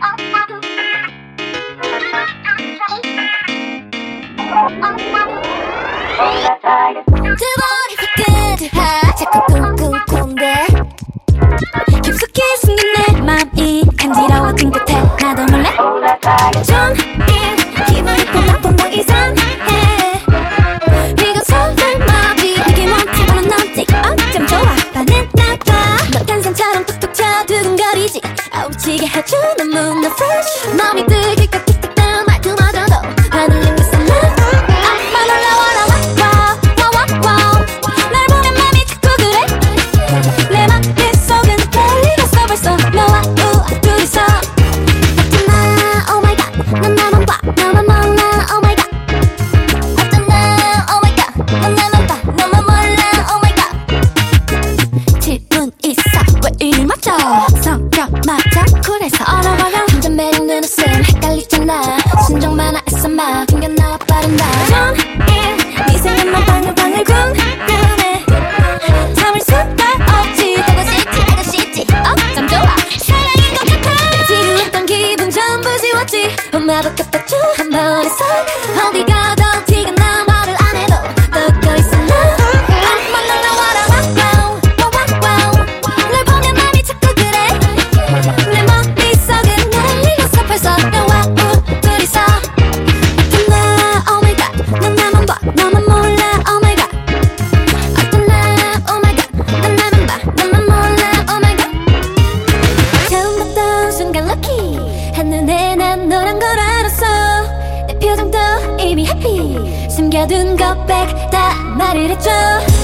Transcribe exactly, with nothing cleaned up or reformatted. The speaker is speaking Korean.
두 번이 휘끗하 자꾸 쿵쿵쿵대 깊숙이 숨긴 내 맘이 간지러워진 끝에 나도 몰래 종일 기분이 퐁당퐁당 이상해 네가 설마비 이게 뭔지 모른 넌지 어쩜 좋아 반은 나봐 너 탄산처럼 툭툭 쳐 두근거리지 아우치게 해주는 문너 fresh 맘이 뜨길까 틱틱한 말투마저도 반응인 게 설레 앞만 올라와라 와와와와와 날 보면 맘이 자꾸 그래 내 맘속은 떨리겠어 벌써 너와 우아 둘이서 어쩌나 oh my god 난 나만 봐 너만 몰라 oh my god 어쩌나 oh my god 난 나만 봐 너만 몰라 oh my god 질문 있어 왜 이리 맞춰 성격 맞아 쿨해서 얼어버려 완전 매력 눈웃음 헷갈리잖아 순정 많아 애써 막 튕겨나와 빠른 날 종일 네 생각만 방울방울 궁금해 참을 수가 없지 보고 싶지 알고 싶지 어쩜 좋아 사랑인 것 같아 지루했던 기분 전부 지웠지 엄마도 끝없죠 한 번에 쏙 어디 가도 티가 나 말을 안 해도 떠고 있어 한번 날아와라 와와와와와 날 보면 맘이 자꾸 그래 내 머릿속은 날리겠어 벌써 너와 우 둘이서 어쩌나 oh my god 난 나만 봐 너만 몰라 oh my god 어쩌나 oh my god 난 나만 봐 너만 몰라 oh my god 처음 봤던 순간 lucky 한눈에 난 너란 걸 알았어 내 표정도 이미 happy 숨겨둔 것 백 다 말을 해줘